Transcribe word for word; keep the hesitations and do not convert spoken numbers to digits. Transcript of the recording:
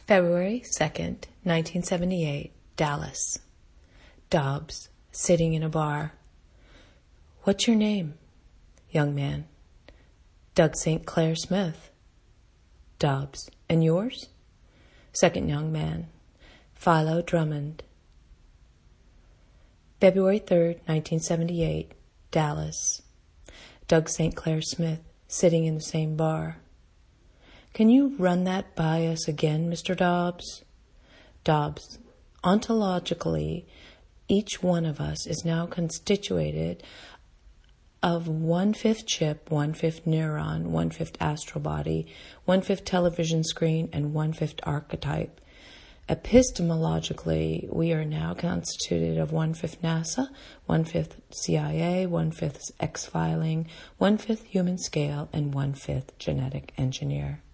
February second, nineteen seventy-eight, Dallas. Dobbs, sitting in a bar. What's your name? Young man. Doug Saint Clair Smith. Dobbs, and yours? Second young man. Philo Drummond. February third, nineteen seventy-eight, Dallas. Doug Saint Clair Smith, sitting in the same bar. Can you run that by us again, Mister Dobbs? Dobbs, ontologically, each one of us is now constituted of one-fifth chip, one-fifth neuron, one-fifth astral body, one-fifth television screen, and one-fifth archetype. Epistemologically, we are now constituted of one-fifth NASA, one-fifth C I A, one-fifth X-filing, one-fifth human scale, and one-fifth genetic engineer.